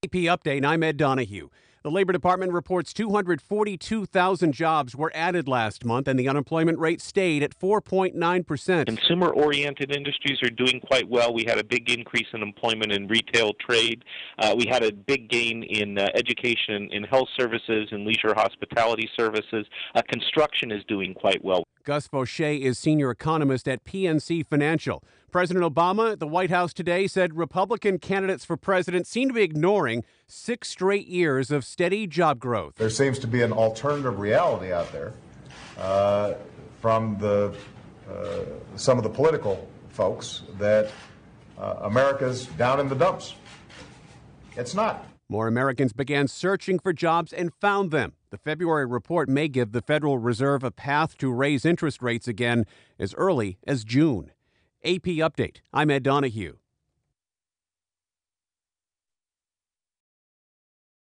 AP Update, I'm Ed Donahue. The Labor Department reports 242,000 jobs were added last month, and the unemployment rate stayed at 4.9%. Consumer-oriented industries are doing quite well. We had a big increase in employment in retail trade. We had a big gain in education, in health services, and leisure hospitality services. Construction is doing quite well. Gus Fauché is senior economist at PNC Financial. President Obama at the White House today said Republican candidates for president seem to be ignoring 6 straight years of steady job growth. There seems to be an alternative reality out there from some of the political folks that America's down in the dumps. It's not. More Americans began searching for jobs and found them. The February report may give the Federal Reserve a path to raise interest rates again as early as June. AP Update. I'm Ed Donahue.